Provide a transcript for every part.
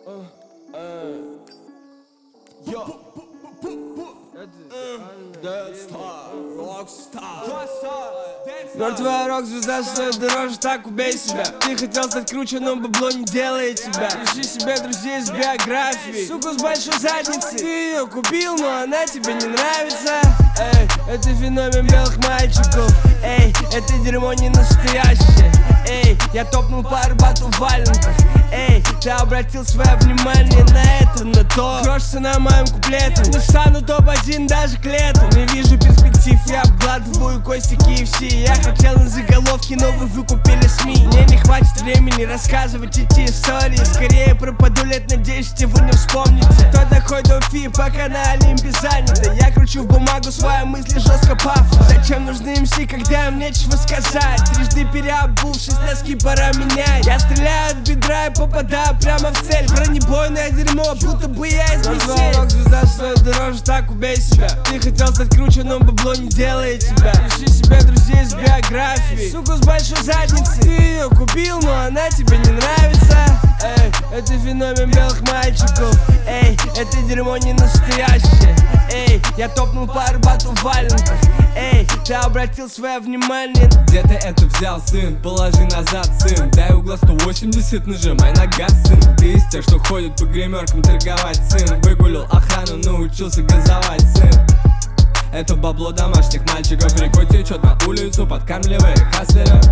Мертвая рок-звезда стоит дороже, так убей себя. Ты хотел стать круче, но бабло не делает тебя. Ищи себе друзей с биографией, суку с большой задницей. Ты ее купил, но она тебе не нравится. Эй, это феномен белых мальчиков. Эй, это дерьмо не настоящее. Эй, я топнул по Арбату в валенках. Эй, ты обратил свое внимание на это, на то. Крошься на моем куплете, не стану топ-1 даже к лету. Не вижу перспектив, я обгладываю кости KFC. Я хотел на заголовке, но вы выкупили СМИ. Мне не хватит времени рассказывать эти истории. Скорее пропаду лет на 10, и вы не вспомните. Кто такой Дофи, пока на Олимпе занято. Я кручу в бумагу свои мысли, жестко пафос. Зачем нужны МС, когда им нечего сказать? Трижды переобувшись, носки пора менять. Я стреляю от бедра и попадаю прямо в цель. Бронебойное дерьмо, будто бы я из Марселя. Рок-звезда стоит дороже, так убей себя. Ты хотел стать круче, но бабло не делает тебя. Ищи себе друзей с биографией, суку с большой задницей. Ты ее купил, но она тебе не нравится. Эй, это феномен белых мальчиков. Эй, это дерьмо не настоящее. Эй, я топнул по Арбату в валенках. Эй, ты обратил свое внимание. Где ты это взял, сын? Положи назад, сын. Дай угла 180, нажимай на газ, сын. Ты из тех, что ходят по гримеркам торговать, сын. Выгулил охрану, научился газовать, сын. Это бабло домашних мальчиков. Рекой течет на улицу, подкармливая хаслеров.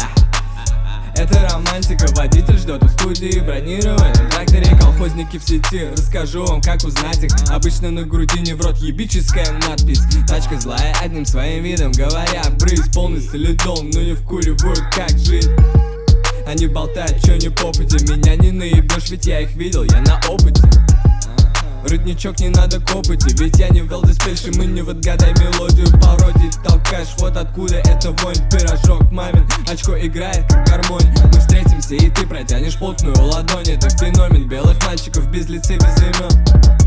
Это романтика, водитель ждет у студии. Бронирование, тракторе, колхозники в сети. Расскажу вам, как узнать их. Обычно на грудине в рот ебическая надпись. Тачка злая, одним своим видом говоря. Брызг полный солидон, но не вкуривают, как жить. Они болтают, чё не по пути. Меня не наебешь, ведь я их видел, я на опыте. Рудничок не надо копоти, ведь я не в диспельши. Мы не в отгадай мелодию пародий толкаешь. Вот откуда это вонь, пирожок мамин. Очко играет как гармонь. Мы встретимся и ты протянешь плотную ладонь. Это феномен белых мальчиков без лица, без имен.